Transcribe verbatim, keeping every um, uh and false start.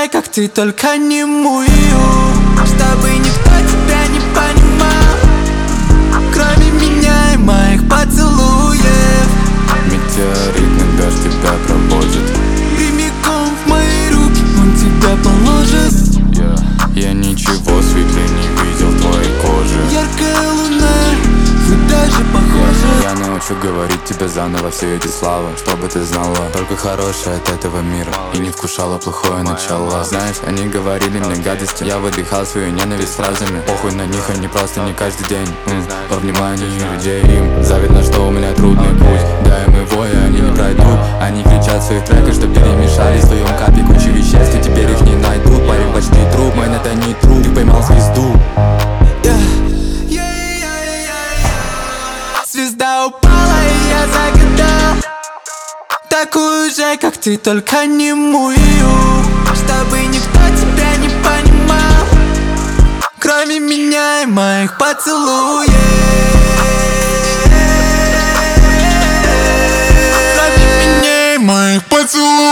же, как ты, только не мою, чтобы никто тебя не понимал, кроме меня и моих поцелуев. Метеоритный дождь тебя проводит Прямиком в мои руки он тебя положит. yeah. Я ничего светлее не видел твоей кожи. Яркая луна, вы даже похожи. Я научу говорить тебе заново все эти слова, чтобы ты знала только хорошее от этого мира и не вкушала плохое начало. Знаешь, они говорили мне гадости, я выдыхал свою ненависть фразами. Похуй на них, они просто не каждый день м, во внимании людей. Им завидно, что у меня трудный путь, да им его, и они не пройдут. Они кричат в своих треках, что перемешались в твоем капе куча веществ, и теперь их не найдут. Парень почти труп, мэн, это не труп, ты поймал звезду. Звезда упала, и я загадал такую же, как ты, только не мою, чтобы никто тебя не понимал, кроме меня и моих поцелуев. Кроме меня и моих поцелуев.